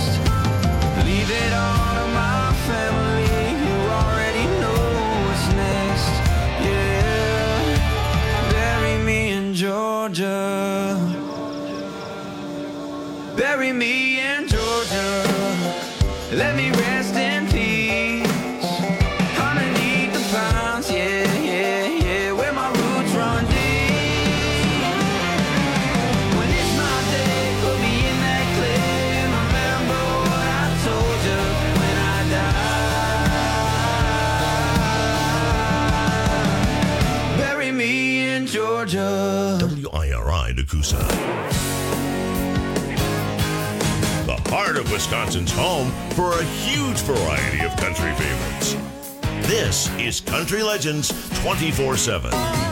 Leave it all to my family. You already know what's next. Yeah, bury me in Georgia. Bury me in Georgia. Let me rest in peace underneath the pines. Yeah, yeah, yeah, where my roots run deep. When it's my day, put me in that clay and remember what I told you when I die. Bury me in Georgia. WIRI Nakusa. The heart of Wisconsin's home for a huge variety of country favorites. This is Country Legends 24/7.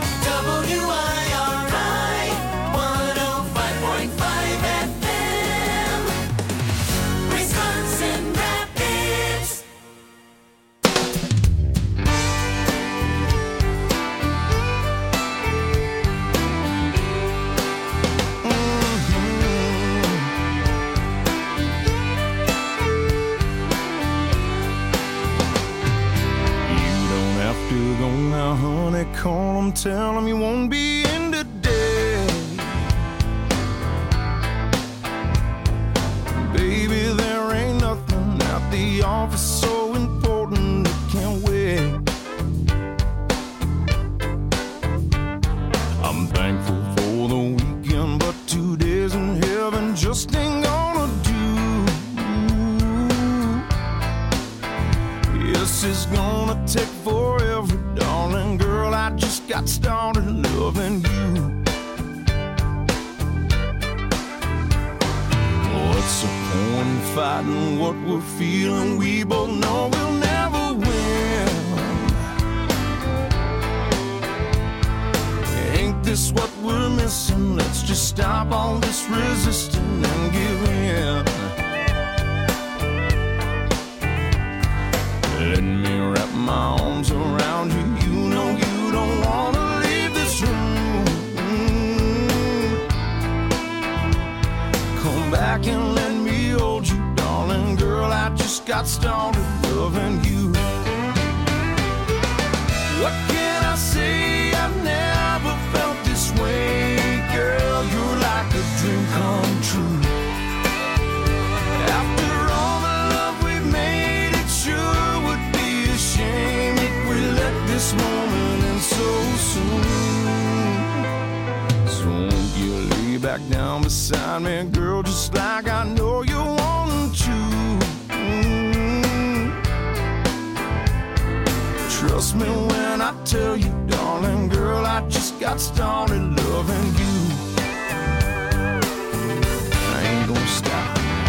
WIRI 105.5 FM, Wisconsin Rapids. Go now, honey, call him, tell him you won't be in today. Baby, there ain't nothing at the office so important it can't wait. I'm thankful for the weekend, but 2 days in heaven just ain't gonna do. Yes, it's gonna take forever, darling girl, I just got started loving you. What's the point in fighting what we're feeling? We both know we'll never win. Ain't this what we're missing? Let's just stop all this resisting and give in. Let me wrap my arms around you. You know you don't want to leave this room. Come back and let me hold you, darling girl, I just got started loving you. What can I say? I've never felt this way. Girl, you're like a dream come true. After all the love we've made, it sure would be a shame if we let this moment end so soon. So won't you lay back down beside me, girl, just like I know you want to. Trust me when I tell you, darling girl, I just got started loving you. I ain't gonna stop.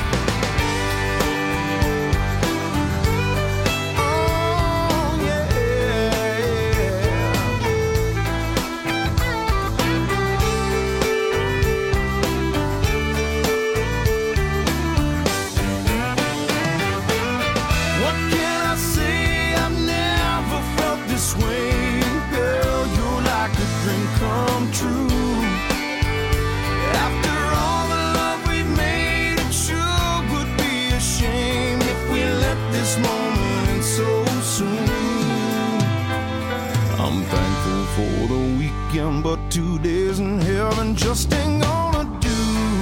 Come true. After all the love we've made, it sure would be a shame if we let this moment end so soon. I'm thankful for the weekend, but 2 days in heaven just ain't gonna do.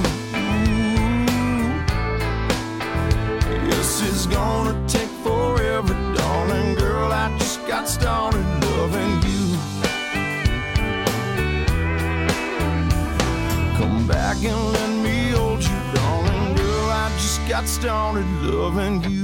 Yes, it's gonna take forever, darling girl, I just got started loving you. Come back and let me hold you, darling girl, I just got started loving you.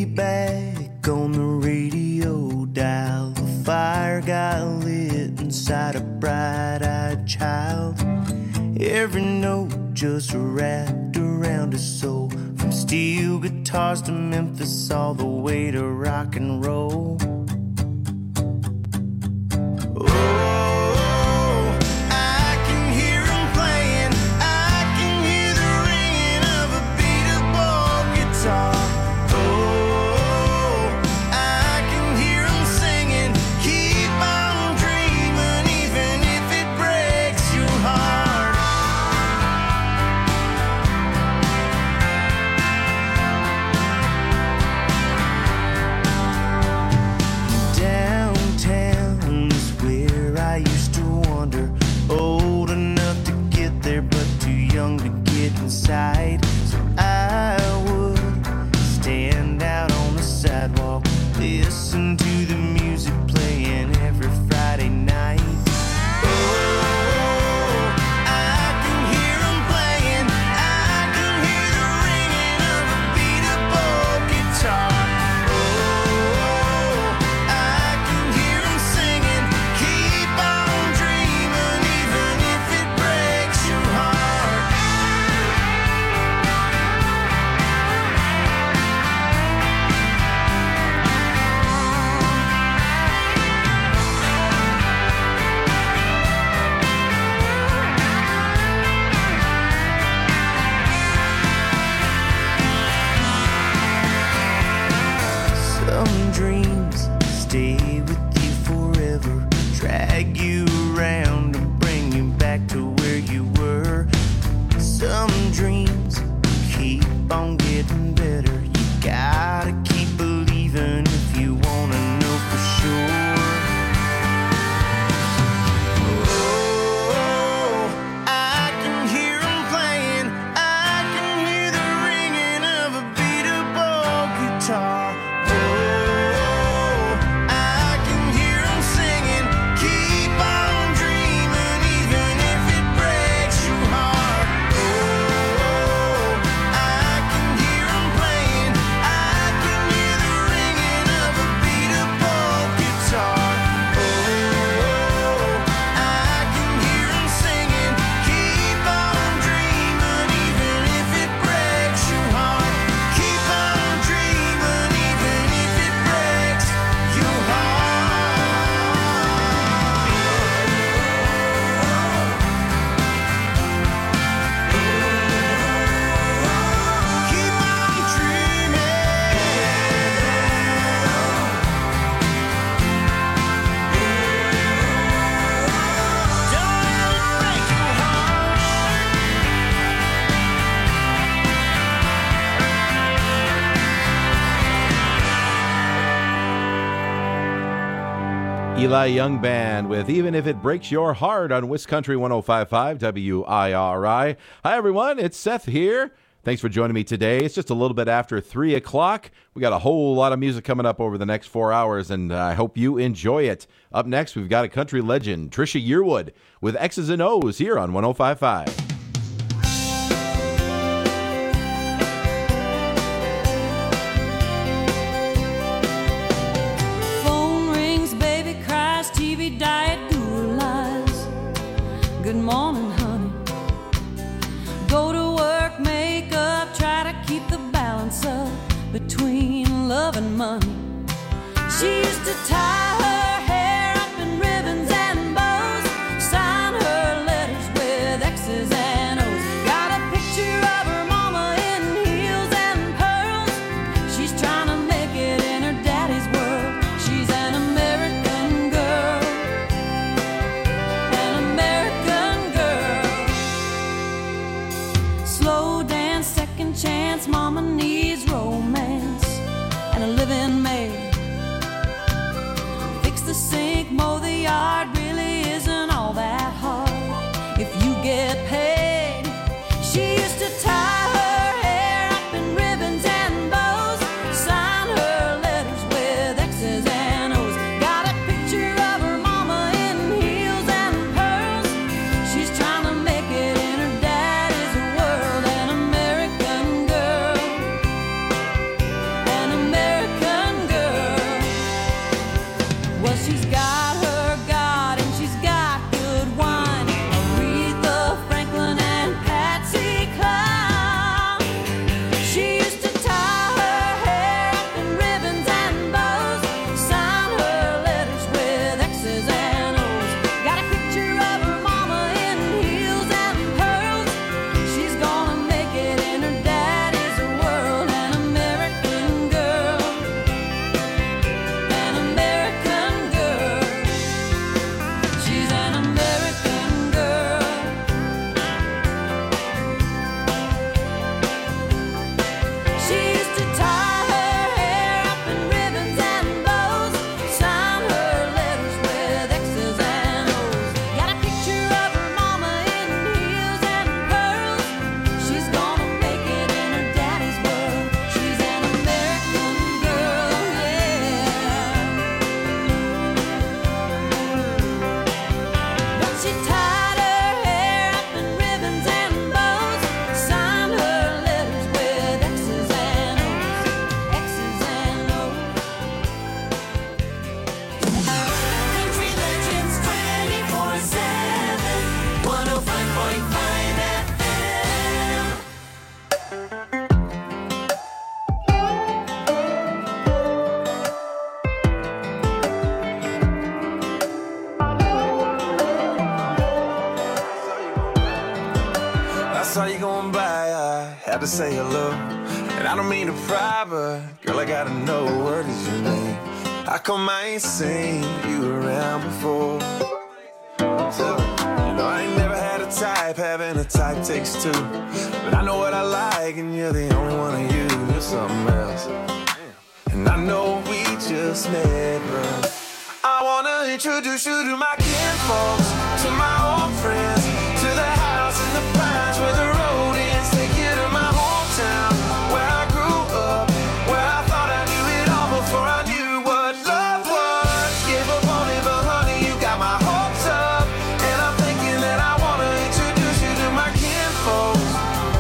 back on the radio dial. The fire got lit inside a bright-eyed child. Every note just wrapped around his soul. From steel guitars to Memphis, all the way to rock and roll. So I would stand out on the sidewalk, listen to the music playing every Friday night. Oh, I can hear them playing, I can hear the ringing of a beat-up guitar. Oh, I can hear them singing, keep on dreaming, even if it breaks your heart. Some dreams stay with you forever, drag you around and bring you back to where you were. Some dreams keep on getting better. You gotta keep believing if you wanna know for sure. Oh, I can hear 'em playing, I can hear the ringing of a beat-up old guitar. Eli Young Band with Even If It Breaks Your Heart on Wiscountry 105.5 WIRI. Hi, everyone. It's Seth here. Thanks for joining me today. It's just a little bit after 3 o'clock. We got a whole lot of music coming up over the next 4 hours, and I hope you enjoy it. Up next, we've got a country legend, Trisha Yearwood, with X's and O's here on 105.5. TV diet guru lies. Good morning, honey. Go to work, make up, try to keep the balance up between love and money. She used to tie her hair up in ribbons and bows, sign her letters with X's and O's. Got a picture of her mama in heels and pearls. She's trying to make it in her daddy's world. She's an American girl. Slow dance, second chance, mama needs romance and a living maid. Fix the sink, mow the yard, really isn't all that hard if you get paid. She used to tie her hair up in ribbons and bows, sign her letters with X's and O's. Got a picture of her mama in heels and pearls. She's trying to make it in her daddy's world. An American girl, an American saw you going by, I had to say hello. And I don't mean to pry, but girl, I gotta know, what is your name? How come I ain't seen you around before? So, you know, I ain't never had a type, having a type takes two. But I know what I like, and you're the only one of you. You're something else. And I know we just met, but I wanna introduce you to my kinfolks, to my old friends, to the house in the pines where the road ends. Take you to my hometown, where I grew up, where I thought I knew it all before I knew what love was. Gave up on it, but honey, you got my hopes up. And I'm thinking that I wanna introduce you to my kinfolks.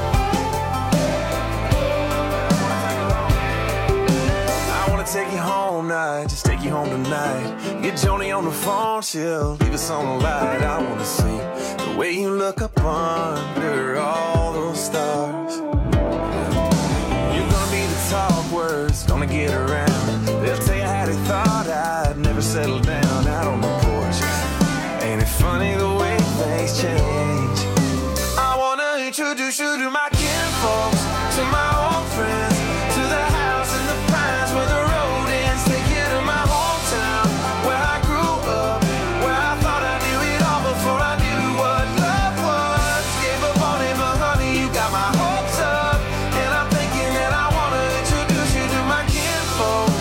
I wanna take you home now, just take you home tonight. Get Joni on the phone, she'll leave us on the light. I wanna see the way you look up under all those stars. You're gonna be the talk words, gonna get around. They'll tell you how they thought I'd never settle down out on the porch. Ain't it funny the way things change? I wanna introduce you to my kinfolks, to my old friends, to the house in the pines where the road ends. Take you to my hometown, where I grew up, where I thought I knew it all before I knew what love was. Gave up on it, but honey, you got my hopes up. And I'm thinking that I wanna introduce you to my kinfolks.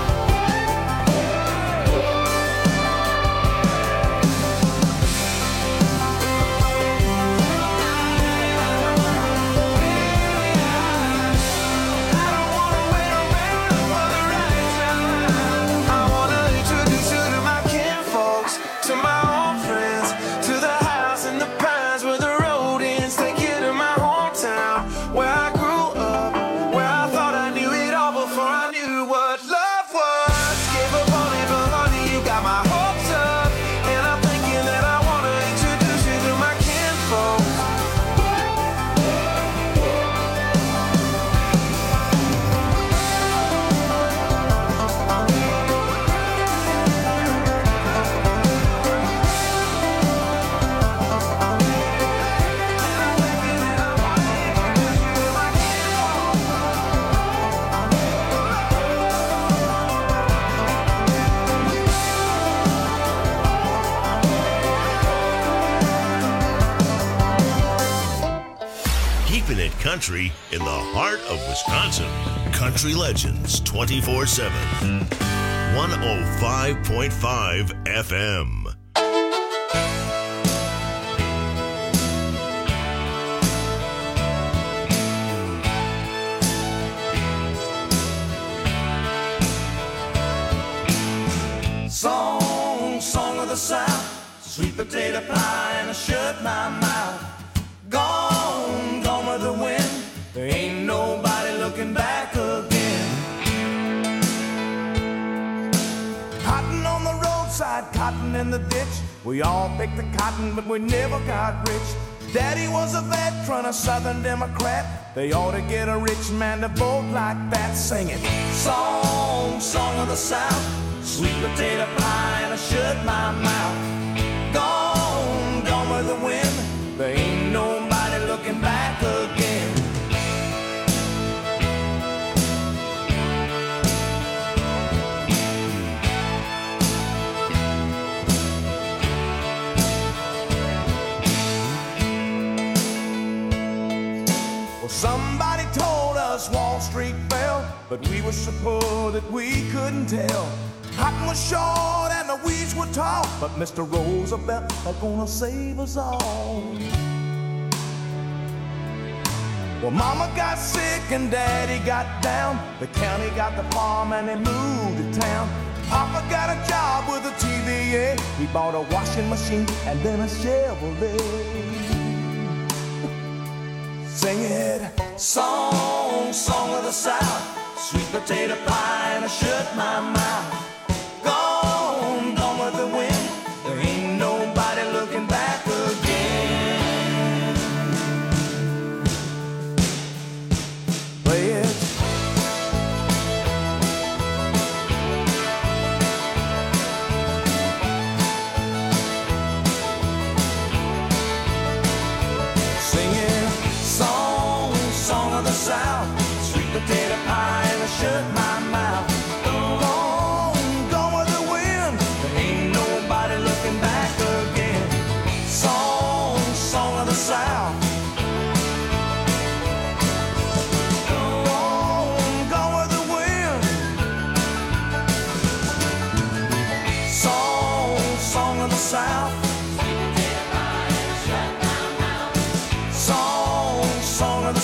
I wanna introduce you to my kinfolks, to my old friends, to the house in the pines where the road ends. Take you to my hometown, where I grew up, where I thought I knew it all before I knew what love was. Gave up on it, but honey, you got my hopes up. And I'm thinking that I wanna introduce you to my kinfolks. Keeping it country in the heart of Wisconsin. Country Legends 24/7. 105.5 FM. Song of the South, sweet potato pie and a shut my mouth. Gone with the wind, there ain't nobody looking back again. Cotton on the roadside, cotton in the ditch. We all picked the cotton, but we never got rich. Daddy was a veteran, a Southern Democrat. They ought to get a rich man to vote like that, singing song of the South, sweet potato pie and I shut my mouth. Gone with the wind, there ain't nobody looking back again. Well, somebody told us Wall Street fell, but we were so poor that we couldn't tell. Cotton was short and the weeds were tall, but Mr. Roosevelt was gonna save us all. Well, Mama got sick and Daddy got down. The county got the farm and they moved to town. Papa got a job with a TVA. He bought a washing machine and then a Chevrolet. Sing it, song of the South, sweet potato pie and I shut my mouth. Gone with the wind, there ain't nobody looking back again. Play it. Singing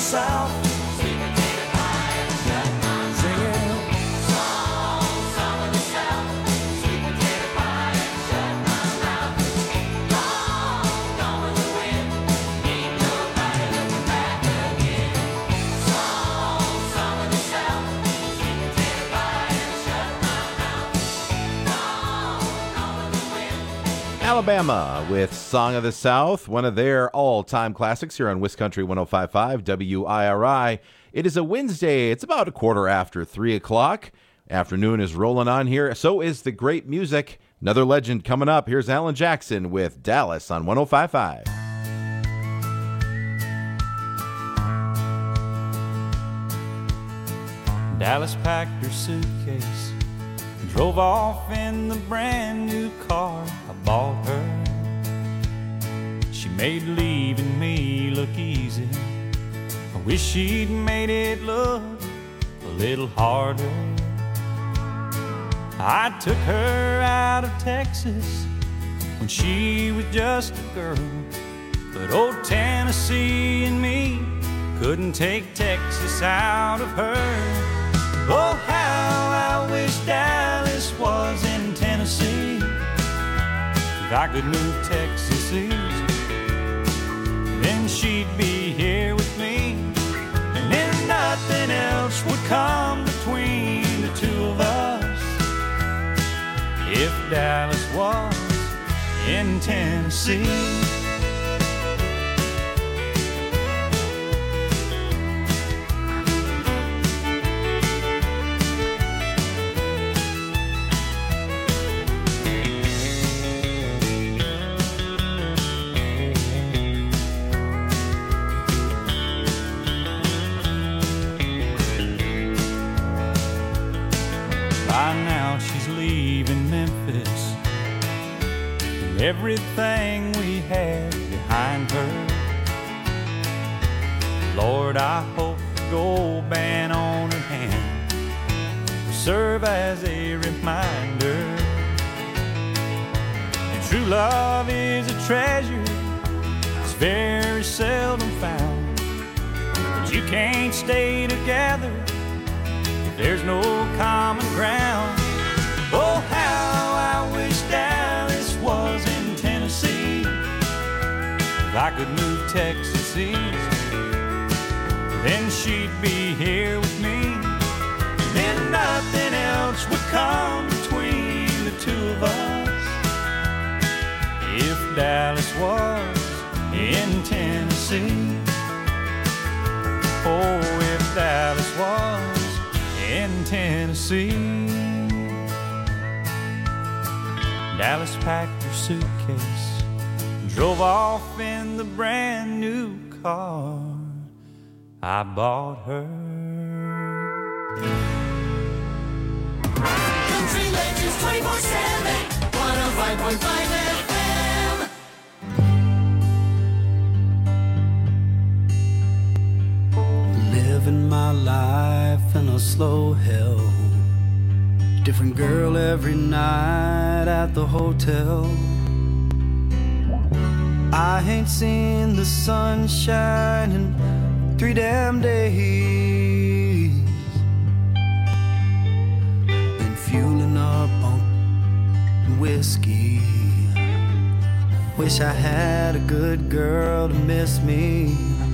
South. Alabama with Song of the South, one of their all-time classics here on Wiscountry 105.5 WIRI. It is a Wednesday. It's about 3:15. Afternoon is rolling on here. So is the great music. Another legend coming up. Here's Alan Jackson with Dallas on 105.5. Dallas packed her suitcase and drove off in the brand new car I bought her. She made leaving me look easy. I wish she'd made it look a little harder. I took her out of Texas when she was just a girl, but old Tennessee and me couldn't take Texas out of her. Oh, how I wish Dallas was in Tennessee. If I could move Texas east, then she'd be here with me, and then nothing else would come between the two of us. If Dallas was in Tennessee. Everything we had behind her. Lord, I hope the gold band on her hand will serve as a reminder. And true love is a treasure, it's very seldom found. But you can't stay together if there's no common ground. Oh, how I wish Dallas was in Tennessee. If I could move Texas east, then she'd be here with me, and then nothing else would come between the two of us. If Dallas was in Tennessee. Oh, if Dallas was in Tennessee. Dallas packed her suitcase and drove off in the brand new car I bought her. Country Legends 24/7, 105.5 FM. Living my life in a slow hell. Different girl every night at the hotel. I ain't seen the sunshine in 3 damn days. Been fueling up on whiskey. Wish I had a good girl to miss me.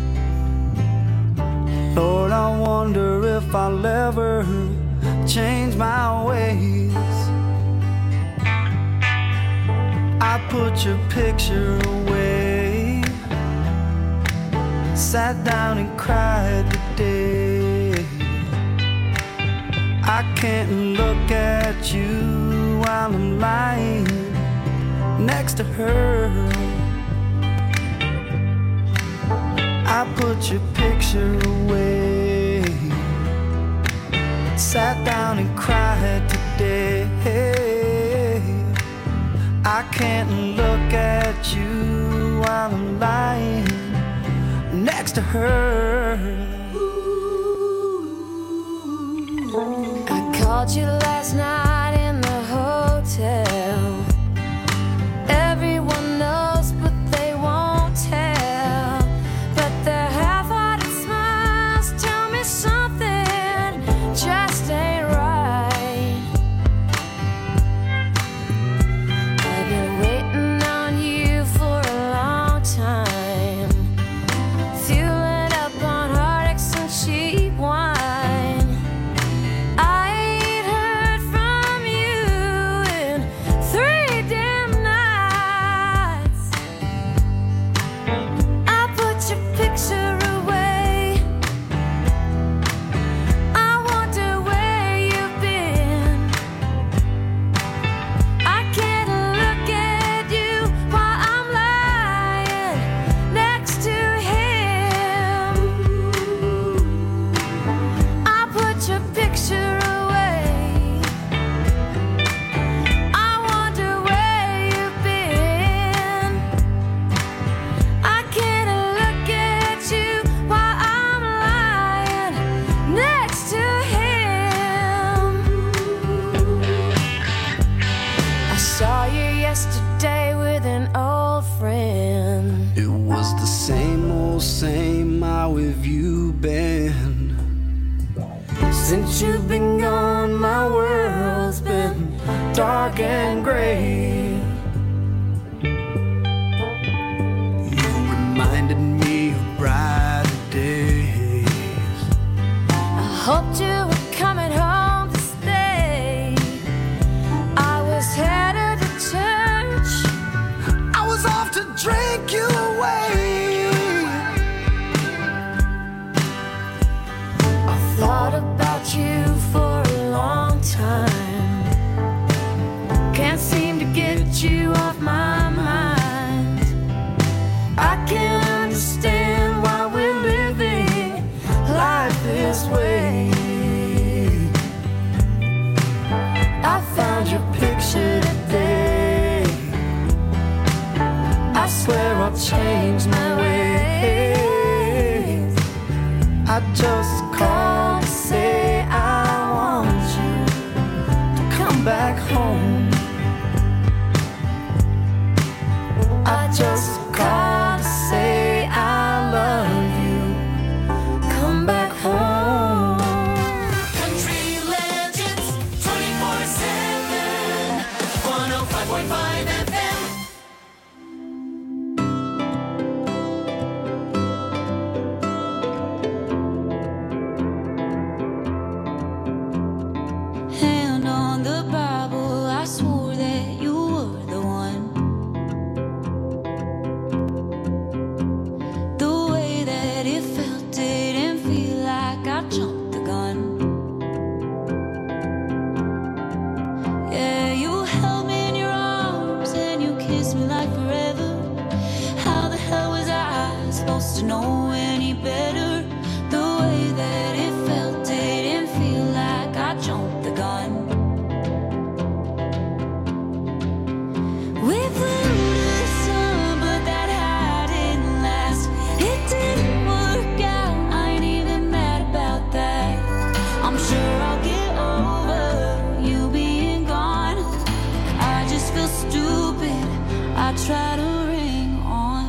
Lord, I wonder if I'll ever change my ways. I put your picture away, sat down and cried today. I can't look at you while I'm lying next to her. I put your picture away, sat down and cried today. I can't look at you while I'm lying next to her. I called you last night in the hotel. Everyone knows, but they won't tell. But their half-hearted smile old same. How have you been? Since you've been gone, my world's been dark and gray. You reminded me of brighter days. I hoped you were coming home to stay. I was headed to church. I was off to drink you away. I thought about you for a long time. Can't seem to get you off my mind. I can't understand why we're living life this way. I found your picture today. I swear I'll change my ways. I just called to say I want you to come back home. I just called to say I love you. Come back home. Country Legends 24/7 105.5 FM. Hand on the Bible, I swore that you were the one. The way that it felt didn't feel like I jumped the gun. Yeah, you held me in your arms and you kissed me like forever. How the hell was I supposed to know any better? The way that it felt didn't feel like I jumped the gun. We flew to the sun, but that high didn't last. It didn't work out, I ain't even mad about that. I'm sure I'll get over you being gone. I just feel stupid, I try to ring on.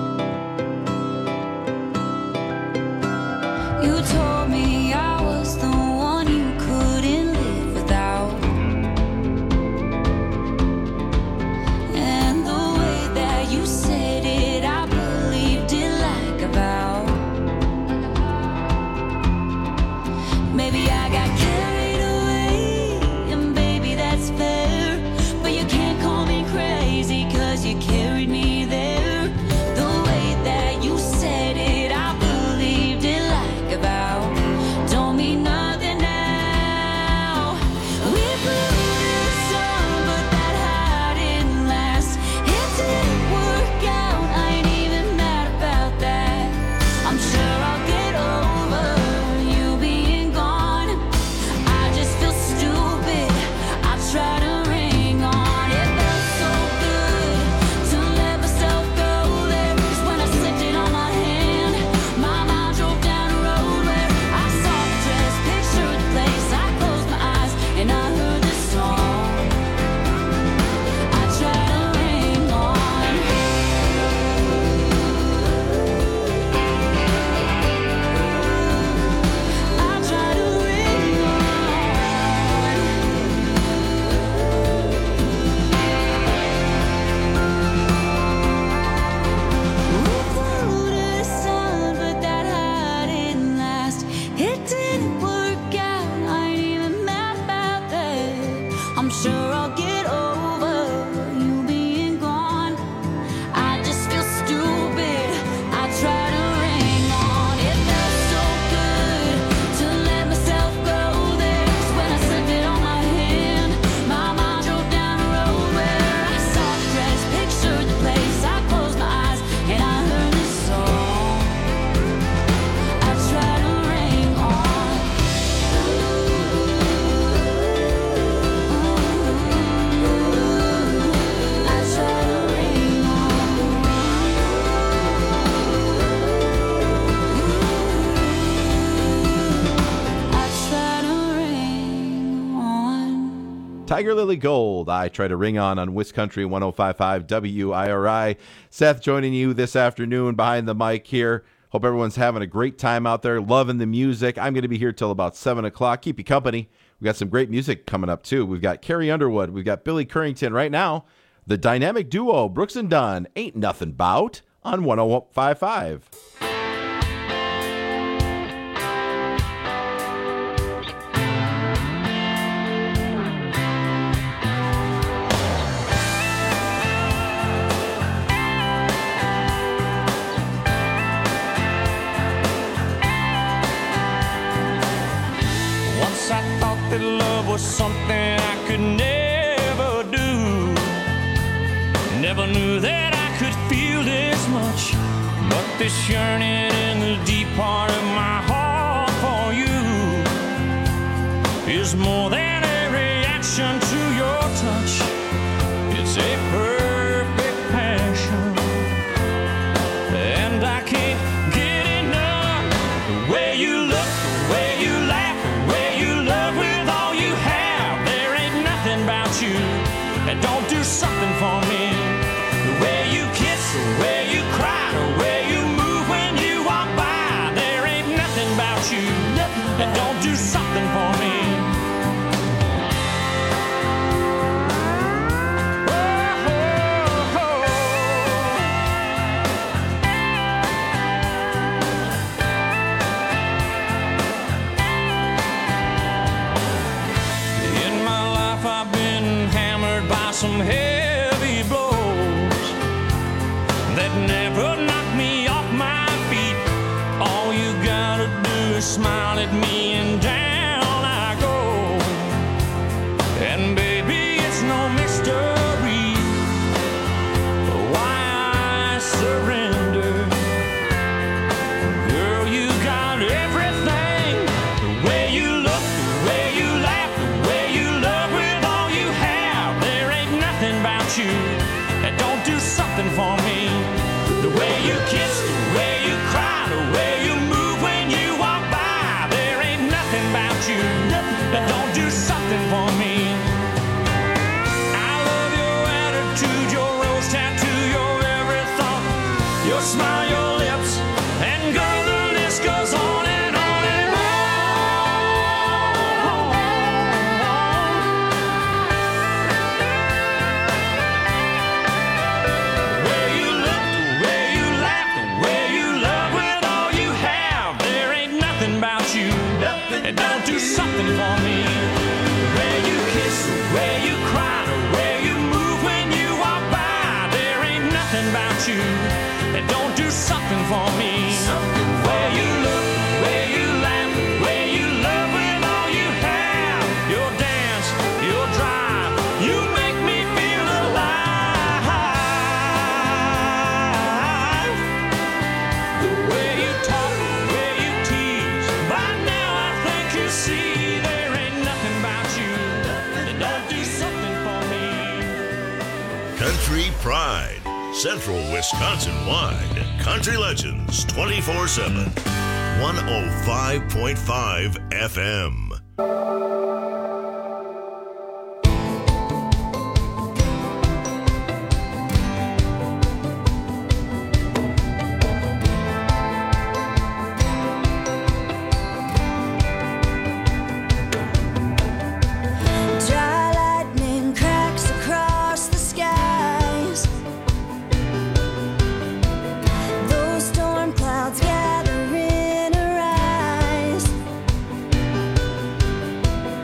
You told me I was the one you couldn't live without. And the way that you said it, I believed it like a vow. Maybe I got carried away, and baby that's fair. But you can't call me crazy, 'cause you carried me there. The way that you said it, I believed it like a vow. Tiger Lily Gold, I Try to Ring On West Country 105.5 WIRI. Seth joining you this afternoon behind the mic here. Hope everyone's having a great time out there, loving the music. I'm going to be here till about 7 o'clock. Keep you company. We got some great music coming up, too. We've got Carrie Underwood. We've got Billy Currington right now. The dynamic duo, Brooks and Dunn, Ain't Nothing Bout on 105.5. That love was something I could never do. Never knew that I could feel this much. But this yearning in the deep part of my heart for you is more than a reaction to your touch. It's a perfect passion, and I can't get enough. The way you look, the way you laugh, the way you love with all you have. There ain't nothing about you that don't do something for me. The way you kiss, the way you cry, the way you move when you walk by. There ain't nothing about you that don't do something for me. Some heavy blows that never knock me off my feet. All you gotta do is smile at me and down I go. And baby, it's no mystery why I surrender. Girl, you got everything. The way you look, the way you laugh, the way you love with all you have. There ain't nothing about you that don't do something for me. The way you kiss, the way you cry, the way you move when you walk by. There ain't nothing about you that don't do something for me. I love your attitude, your rose tattoo, your every thought, your smile, your lips, and girl, the list goes on and on and on. The way you look, the way you laugh, the way you love with all you have. There ain't nothing about you that don't do something for me. The way you kiss, the way you cry, the way you move when you walk by. There ain't nothing about you that don't do something for me. The way you look, the way you laugh, the way you love with all you have. Your dance, your drive, you make me feel alive. The way you talk, the way you tease, by now I think you see there ain't nothing about you that don't do something for me. Country Pride, Central Wisconsin wide. Country Legends 24/7. 105.5 FM. Dry lightning cracks across the skies. Those storm clouds gather in her eyes.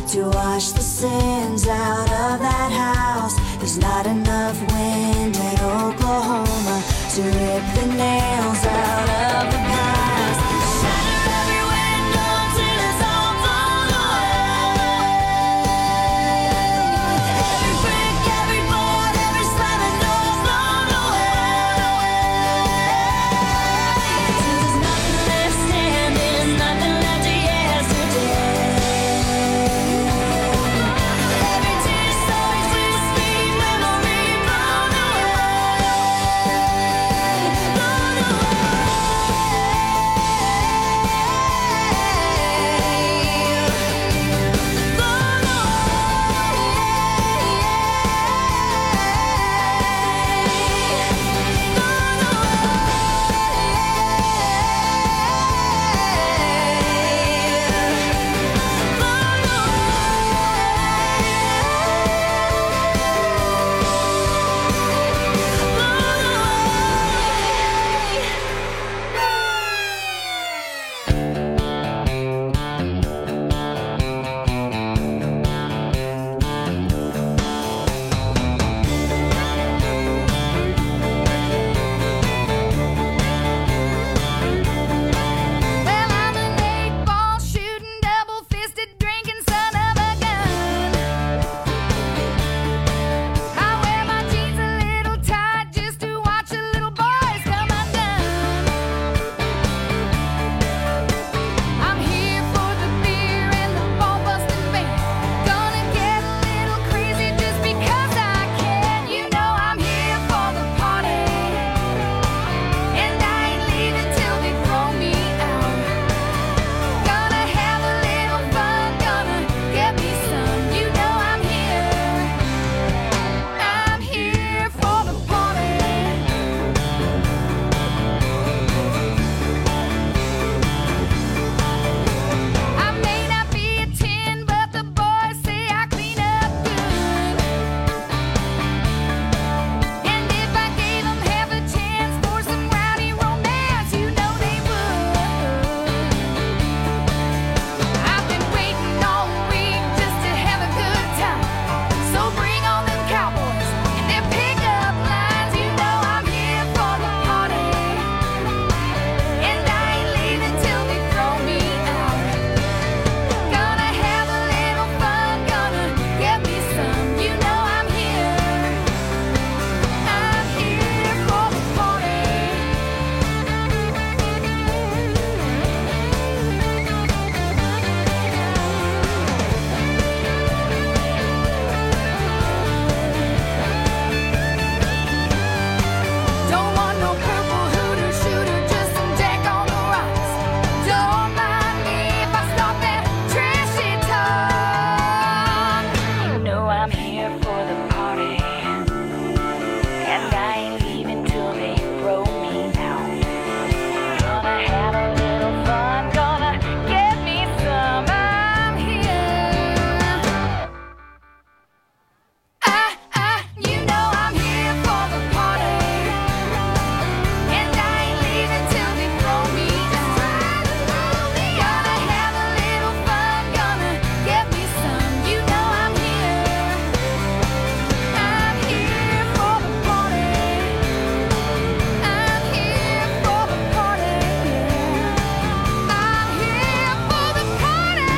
to wash the sins out of that house. There's not enough wind in Oklahoma to rip the nails out of the past. Shatter every window till it's all blown away. Every brick, every board, every slamming door blown away. Till there's nothing left standing, nothing left of yesterday. Every tear so sweet, sweet memory blown away. Blown away. Blown Well, I'm an 8-ball shooting, double-fisted drinking son of a gun. I wear my jeans a little tight just to watch the little boys come undone. I'm here for the beer and the ball-busting band. Gonna get a little crazy just because I can. You know I'm here for the party, and I ain't leaving till they throw me out. Gonna have a little fun, gonna get me some. You know I'm here for the party. I may not be a 10, but the boys say I clean up good. And if I gave them half a chance for some rowdy romance, you know they would. I've been waiting all week just to have a good time. So bring on them cowboys and their pickup lines. You know I'm here for the party, and I ain't leaving till they throw me out. Gonna have a little fun, gonna get me some. You know I'm here for the party. Don't want no purple hooter shooter, just some Jack on the rocks. Don't mind me if I start that trashy talk. You know I'm here for the party, and I ain't leaving till they throw me out. Gonna have a little fun, gonna get me some. I'm here. You know I'm here for the party, and I ain't leaving till they throw me out. Gonna have a little fun, gonna get me some. You know I'm here for the party. I'm here for the party. I'm here for the party.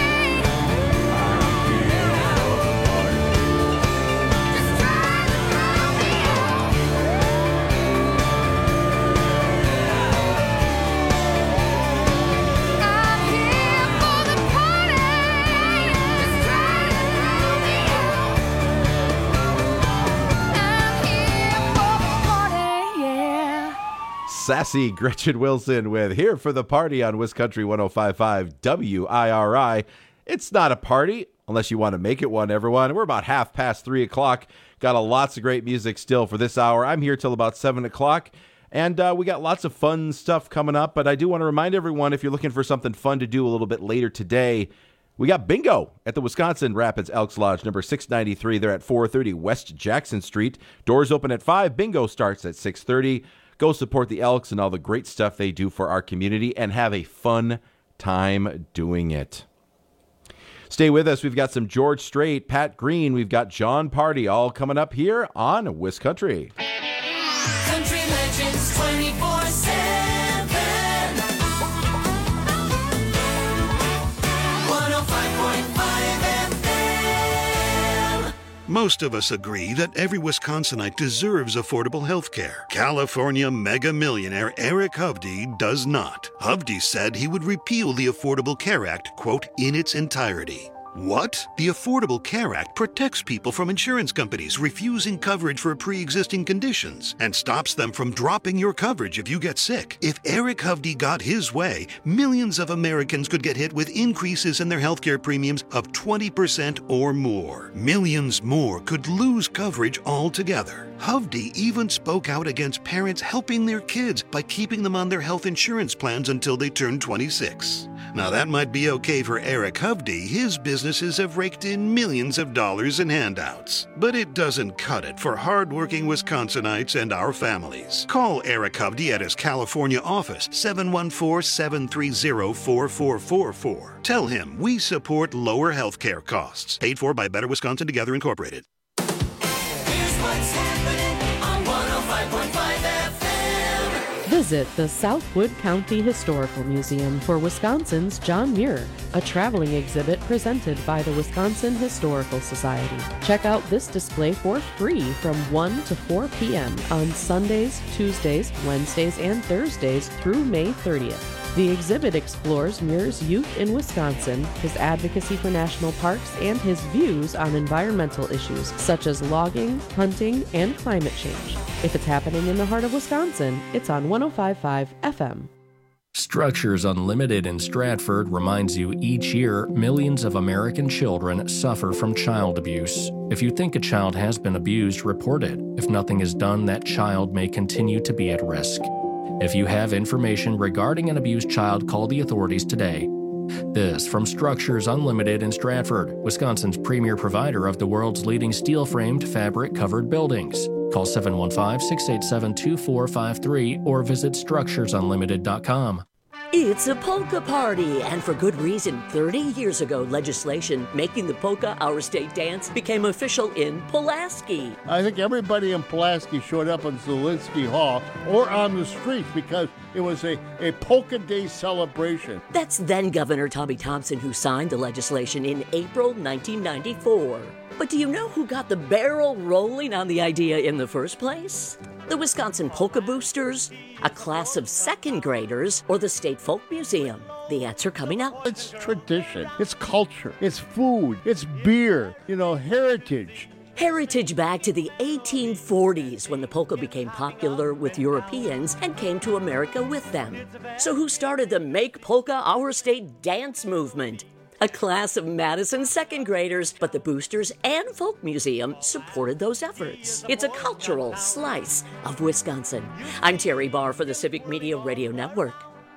Just try to throw me out. I'm here for the party. Just try to throw me out. I'm here for the party, yeah. Sassy Gretchen Wilson with Here for the Party on West Country 105.5 WIRI. It's not a party unless you want to make it one, everyone. We're about 3:30. Got lots of great music still for this hour. I'm here till about 7 o'clock. And we got lots of fun stuff coming up. But I do want to remind everyone, if you're looking for something fun to do a little bit later today, we got bingo at the Wisconsin Rapids Elks Lodge, number 693. They're at 430 West Jackson Street. Doors open at 5. Bingo starts at 6:30. Go support the Elks and all the great stuff they do for our community and have a fun time doing it. Stay with us. We've got some George Strait, Pat Green. We've got John Party all coming up here on Wiscountry. Country Legends 24/7. 105.5 FM. Most of us agree that every Wisconsinite deserves affordable health care. California mega millionaire Eric Hovde does not. Hovde said he would repeal the Affordable Care Act, quote, in its entirety. What? The Affordable Care Act protects people from insurance companies refusing coverage for pre-existing conditions and stops them from dropping your coverage if you get sick. If Eric Hovde got his way, millions of Americans could get hit with increases in their healthcare premiums of 20% or more. Millions more could lose coverage altogether. Hovde even spoke out against parents helping their kids by keeping them on their health insurance plans until they turn 26. Now that might be okay for Eric Hovde. His businesses have raked in millions of dollars in handouts. But it doesn't cut it for hardworking Wisconsinites and our families. Call Eric Hovde at his California office, 714-730-4444. Tell him we support lower health care costs. Paid for by Better Wisconsin Together Incorporated. Here's what's happening on 105.5 FM. Visit the Southwood County Historical Museum for Wisconsin's John Muir, a traveling exhibit presented by the Wisconsin Historical Society. Check out this display for free from 1 to 4 p.m. on Sundays, Tuesdays, Wednesdays, and Thursdays through May 30th. The exhibit explores Muir's youth in Wisconsin, his advocacy for national parks, and his views on environmental issues such as logging, hunting, and climate change. If it's happening in the heart of Wisconsin, it's on 105.5 FM. Structures Unlimited in Stratford reminds you each year millions of American children suffer from child abuse. If you think a child has been abused, report it. If nothing is done, that child may continue to be at risk. If you have information regarding an abused child, call the authorities today. This from Structures Unlimited in Stratford, Wisconsin's premier provider of the world's leading steel-framed, fabric-covered buildings. Call 715-687-2453 or visit structuresunlimited.com. It's a polka party, and for good reason. 30 years ago, legislation making the polka our state dance became official in Pulaski. I think everybody in Pulaski showed up in Zielinski Hall or on the streets because it was a polka day celebration. That's then Governor Tommy Thompson who signed the legislation in April 1994. But do you know who got the barrel rolling on the idea in the first place? The Wisconsin Polka Boosters, a class of second graders, or the State Folk Museum? The answer coming up. It's tradition, it's culture, it's food, it's beer, heritage. Heritage back to the 1840s when the polka became popular with Europeans and came to America with them. So who started the Make Polka Our State dance movement? A class of Madison second graders, but the Boosters and Folk Museum supported those efforts. It's a cultural slice of Wisconsin. I'm Terry Barr for the Civic Media Radio Network.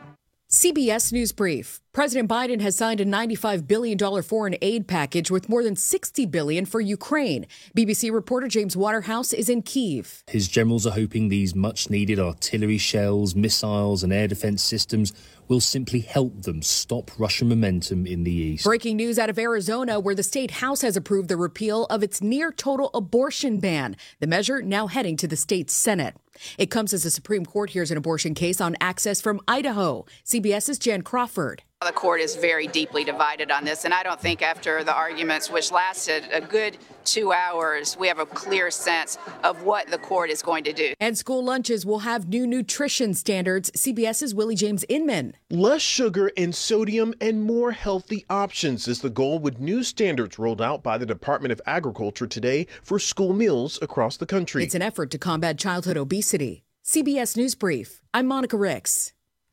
CBS News Brief. President Biden has signed a $95 billion foreign aid package with more than $60 billion for Ukraine. BBC reporter James Waterhouse is in Kyiv. His generals are hoping these much-needed artillery shells, missiles and air defense systems will simply help them stop Russian momentum in the east. Breaking news out of Arizona, where the state house has approved the repeal of its near-total abortion ban. The measure now heading to the state Senate. It comes as the Supreme Court hears an abortion case on access from Idaho. CBS's Jan Crawford. The court is very deeply divided on this, and I don't think after the arguments, which lasted a good 2 hours, we have a clear sense of what the court is going to do. And school lunches will have new nutrition standards. CBS's Willie James Inman. Less sugar and sodium and more healthy options is the goal with new standards rolled out by the Department of Agriculture today for school meals across the country. It's an effort to combat childhood obesity. CBS News Brief. I'm Monica Ricks.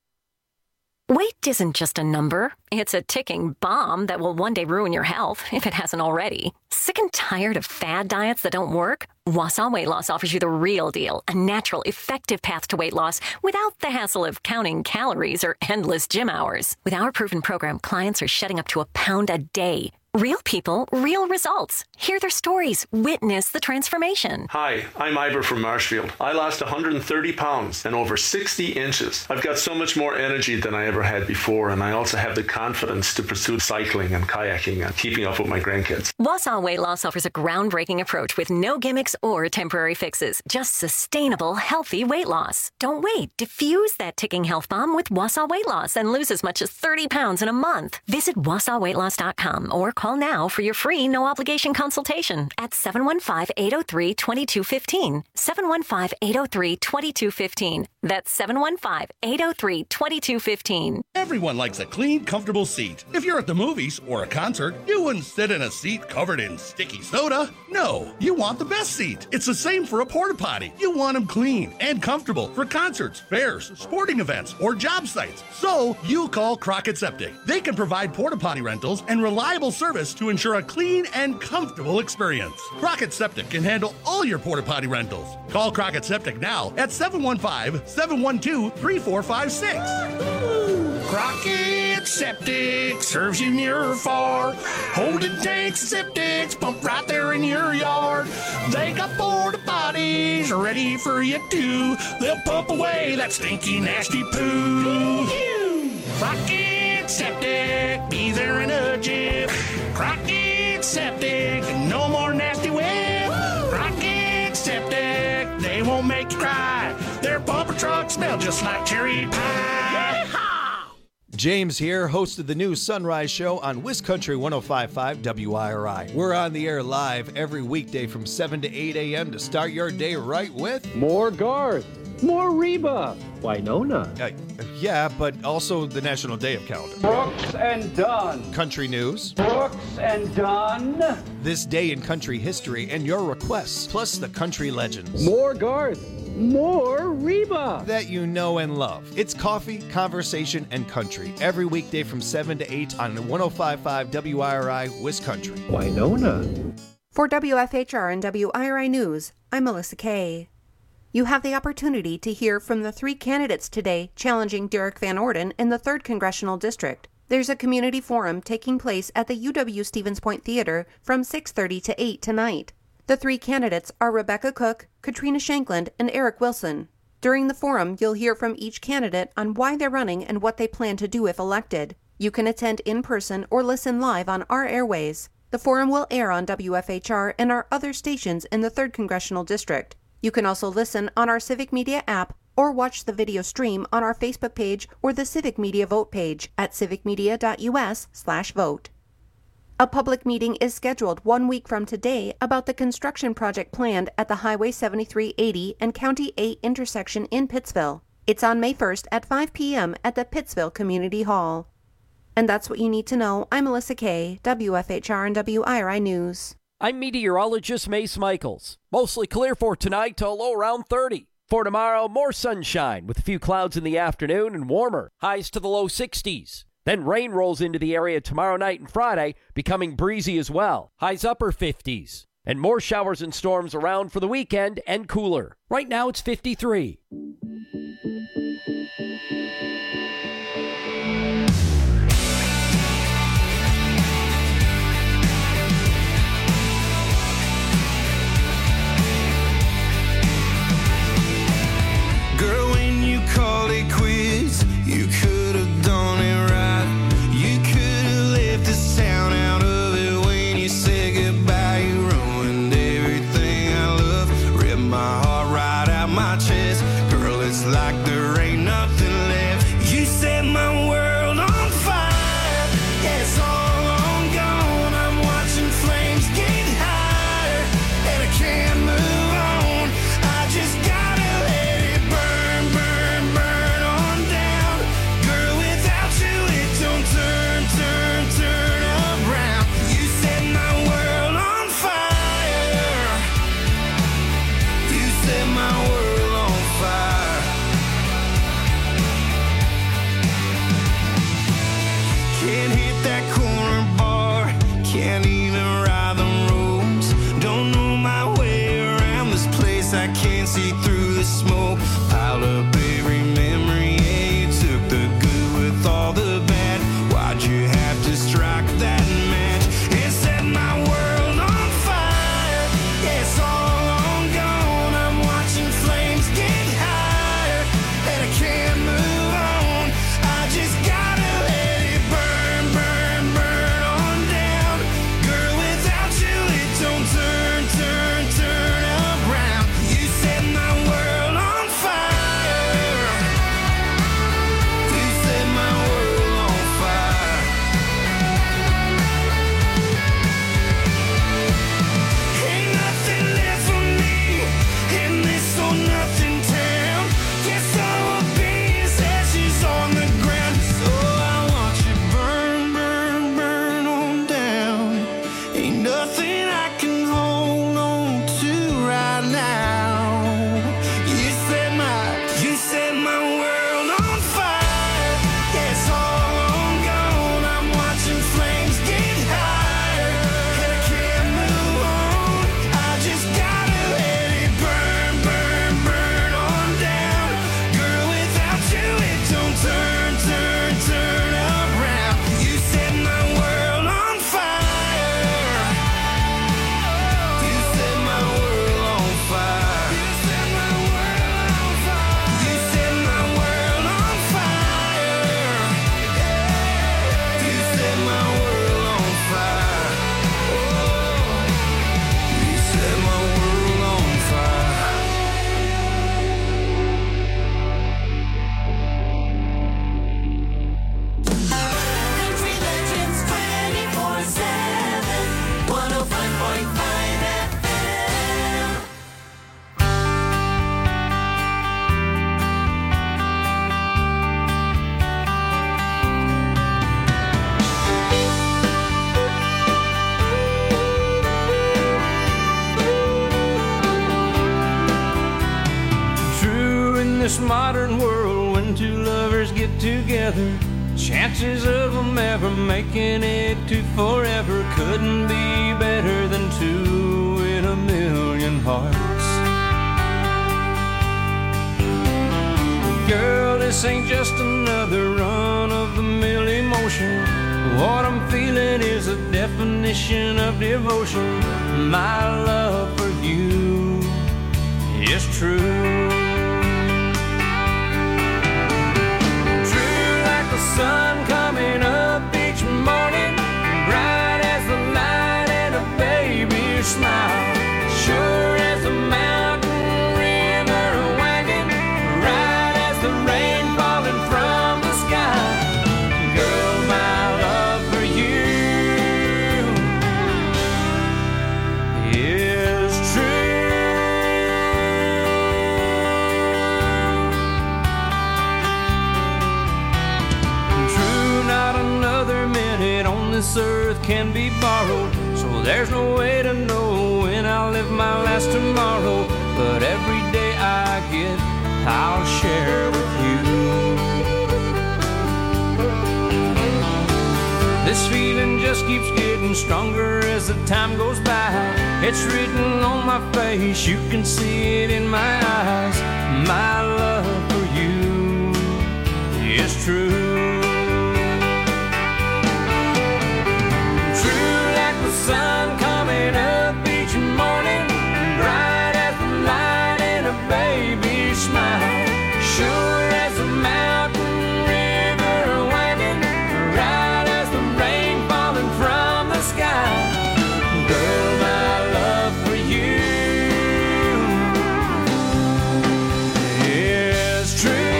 Weight isn't just a number. It's a ticking bomb that will one day ruin your health, if it hasn't already. Sick and tired of fad diets that don't work? Wausau Weight Loss offers you the real deal, a natural, effective path to weight loss without the hassle of counting calories or endless gym hours. With our proven program, clients are shedding up to a pound a day. Real people, real results. Hear their stories. Witness the transformation. Hi, I'm Ivor from Marshfield. I lost 130 pounds and over 60 inches. I've got so much more energy than I ever had before, and I also have the confidence to pursue cycling and kayaking and keeping up with my grandkids. Wausau Weight Loss offers a groundbreaking approach with no gimmicks or temporary fixes. Just sustainable, healthy weight loss. Don't wait. Diffuse that ticking health bomb with Wausau Weight Loss and lose as much as 30 pounds in a month. Visit WausauWeightLoss.com or call now for your free no-obligation consultation at 715-803-2215. 715-803-2215. That's 715-803-2215. Everyone likes a clean, comfortable seat. If you're at the movies or a concert, you wouldn't sit in a seat covered in sticky soda. No, you want the best seat. It's the same for a porta potty. You want them clean and comfortable for concerts, fairs, sporting events, or job sites. So you call Crockett Septic. They can provide porta potty rentals and reliable service to ensure a clean and comfortable experience. Crockett Septic can handle all your porta potty rentals. Call Crockett Septic now at 715-712-3456. Crockett Septic serves you near or far. Holding tanks, septics, pump right there in your yard. They got porta potties ready for you too. They'll pump away that stinky, nasty poo. Crockett Septic, be there in a jiff. Crockett Septic, no more nasty whip. Crockett Septic, they won't make you cry. Their bumper trucks smell just like cherry pie. James here, host of the new Sunrise Show on WisCountry 105.5 WIRI. We're on the air live every weekday from 7 to 8 a.m. to start your day right with more Garth, more Reba, Winona. Yeah, but also the National Day of Calendar. Brooks and Dunn. Country news. Brooks and Dunn. This day in country history and your requests, plus the country legends. More Garth. More Reba. That you know and love. It's coffee, conversation, and country. Every weekday from 7 to 8 on 105.5 WIRI, WisCountry. Winona. For WFHR and WIRI News, I'm Melissa Kay. You have the opportunity to hear from the 3 candidates today challenging Derek Van Orden in the 3rd Congressional District. There's a community forum taking place at the UW Stevens Point Theater from 6:30 to 8 tonight. The 3 candidates are Rebecca Cook, Katrina Shankland, and Eric Wilson. During the forum, you'll hear from each candidate on why they're running and what they plan to do if elected. You can attend in person or listen live on our airways. The forum will air on WFHR and our other stations in the 3rd Congressional District. You can also listen on our Civic Media app or watch the video stream on our Facebook page or the Civic Media Vote page at civicmedia.us/vote. A public meeting is scheduled 1 week from today about the construction project planned at the Highway 7380 and County 8 intersection in Pittsville. It's on May 1st at 5 p.m. at the Pittsville Community Hall. And that's what you need to know. I'm Melissa Kay, WFHR and WIRI News. I'm meteorologist Mace Michaels. Mostly clear for tonight to a low around 30. For tomorrow, more sunshine with a few clouds in the afternoon and warmer. Highs to the low 60s. Then rain rolls into the area tomorrow night and Friday, becoming breezy as well. Highs upper 50s. And more showers and storms around for the weekend and cooler. Right now it's 53. Girl, when you called it quits, you could have done it right. You could have left this town out of it when you said goodbye. You ruined everything I love, ripped my heart right out my chest. Girl, it's like there ain't nothing left. You set my world on fire. Yeah, it's all on gone. I'm watching flames get higher, and I can't move on. I just gotta let it burn, burn, burn on down. Girl, without you it don't turn, turn, turn around. You set my world on fire. You set my world on fire. Can't hit that corner bar, can't even ride the roads. Don't know my way around this place, I can't see through the smoke. Piled up every memory, yeah, you took the good with all the bad. Why'd you have to strike that match? And Nothing I can hold on to right now. You set my world on fire. Yeah, it's all gone. I'm watching flames get higher, and I can't move on. I just gotta let it burn, burn, burn on down. Girl, without you it don't turn, turn, turn around. You set my world on fire. You set my world on fire. You set my world on fire. You set my world on fire. You set my world on fire. You set my world on fire. Country Legends 24/7, 105.5 FM. True, in this modern world, when two lovers get together, chances of them ever making it to forever couldn't be better than two in a million hearts. Girl, this ain't just another run-of-the-mill emotion. What I'm feeling is a definition of devotion. My love for you is true. True like the sun coming up each morning, bright as the light and a baby's smile, sure as a mountain river wagon, right as the rain falling from the sky. Girl, my love for you is true. True, not another minute on this earth can be borrowed, so there's no way to know when I'll live my last tomorrow. But every day I get, I'll share with you. This feeling just keeps getting stronger as the time goes by. It's written on my face, you can see it in my eyes. My love for you is true. True like the sun coming up each morning, bright as the light and a baby's smile, sure as a mountain river wagon, right as the rain falling from the sky. Girl, my love for you is true.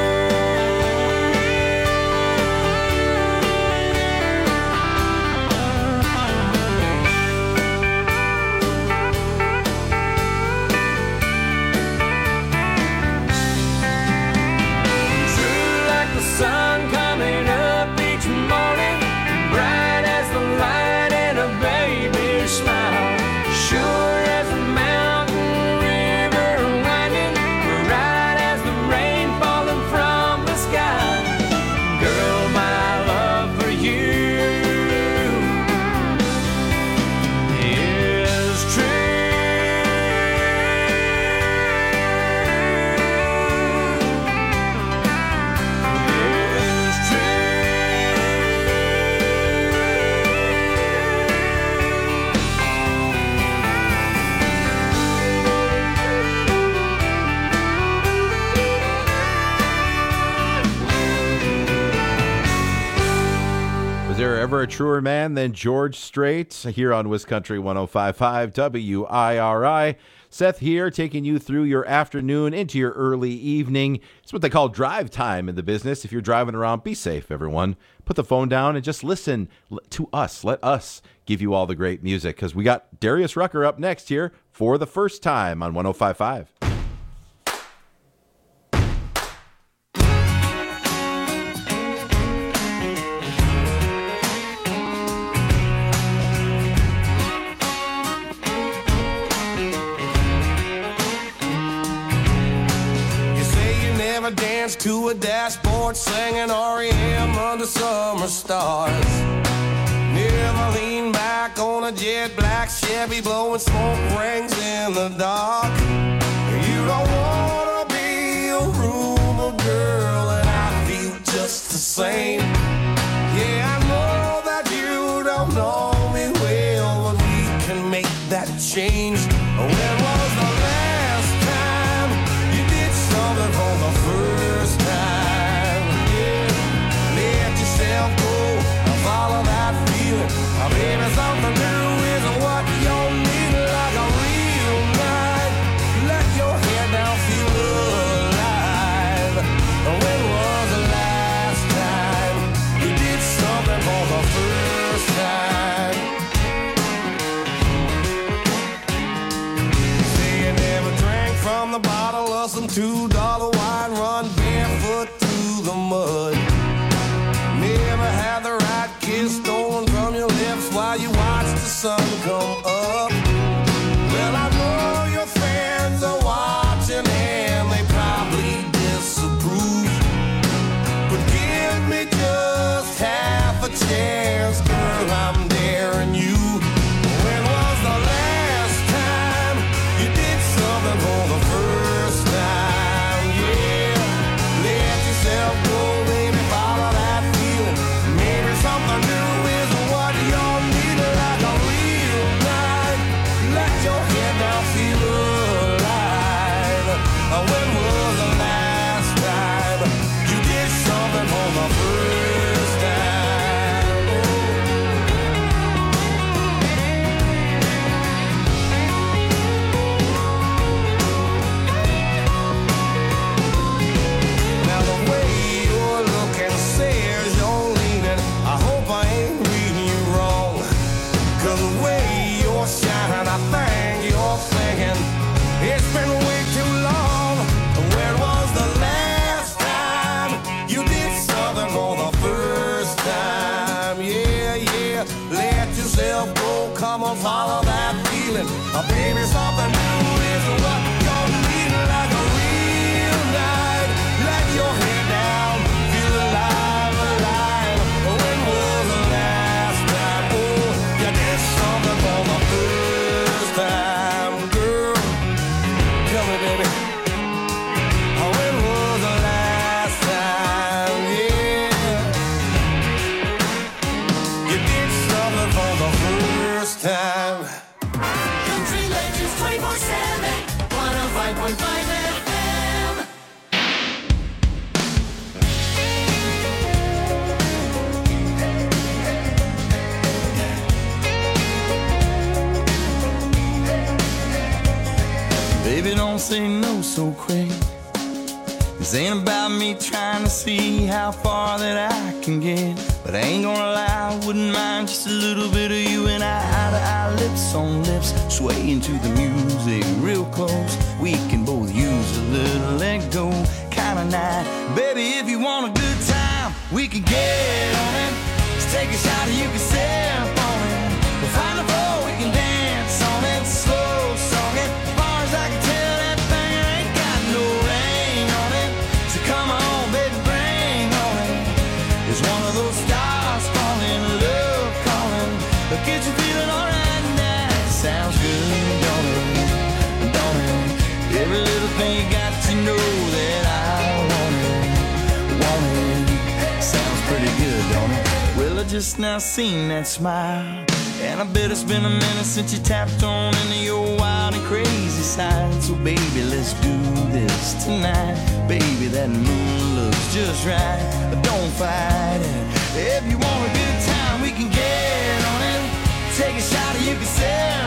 True like the sun coming up each morning, bright as the light and a baby's smile, sure as a mountain river winding, right as the rain falling from the sky. Girl, my love for you is true. Is Was there ever a truer man than George Strait? Here on WisCountry 105.5 WIRI. Seth here, taking you through your afternoon into your early evening. It's what they call drive time in the business. If you're driving around, be safe, everyone. Put the phone down and just listen to us. Let us give you all the great music, because we got Darius Rucker up next here for the first time on 105.5. dance to a dashboard, singing REM under summer stars. Never lean back on a jet black Chevy, blowing smoke rings in the dark. You don't wanna be a rumor girl, and I feel just the same. Yeah, I know that you don't know me well, but we can make that change. When was the last time you did something for the first time? Yeah, let yourself go and follow that feeling. Maybe something new is what you need, like a real night. Let your head down, feel alive. When was the last time you did something for the first time? Say you never drank from the bottle of some $2 wine, run barefoot through the mud. Never had the right kiss stolen from your lips while you watch the sun come up. Well, I know your friends are watching and they probably disapprove, but give me just half a chance, girl, I'm daring you. When was the last time you did something for the first time? Yeah, let yourself go, baby, follow that feeling. Maybe something new is what you need, like a real night. Let your head down, feel alive. When was the last time you did something for the first time? Now the way you're looking says you're leaning. I hope I ain't reading you wrong, 'cause the way you're shining, I think you're thinking it's been way too long. When was the last time you did something for the first time? Yeah, yeah, let yourself go, come on, follow that feeling. Baby, something new is what you're needing, like a real night. Let your head down, feel alive, alive. When was the last time, oh, you did something for the first time, girl? Tell me, baby. When was the last time, yeah, you did something for the first time? Country Legends 24/7, 105.5 FM. Baby, don't say no so quick. This ain't about me trying to see how far that I can get, but I ain't gonna lie, I wouldn't mind just a little bit of you and I, eye to eye, lips on lips, swaying to the music real close. We can both use a little let go kind of night. Baby, if you want a good time, we can get on it. Just take a shot and you can sip on it. We'll find a floor, we can dance on it, slow song it. As far as I can tell, that thing ain't got no ring on it. So come on, baby, bring on it. It's one of those stars falling, love calling. But get you feeling alright now. Sounds good, don't it? Don't it? Every little thing you got to know that I want it. Want it. Sounds pretty good, don't it? Well, I just now seen that smile, and I bet it's been a minute since you tapped on into your wild and crazy side. So baby, let's do this tonight. Baby, that moon looks just right, but don't fight it. If you want a good time, we can get on it. Take a shot and you can sell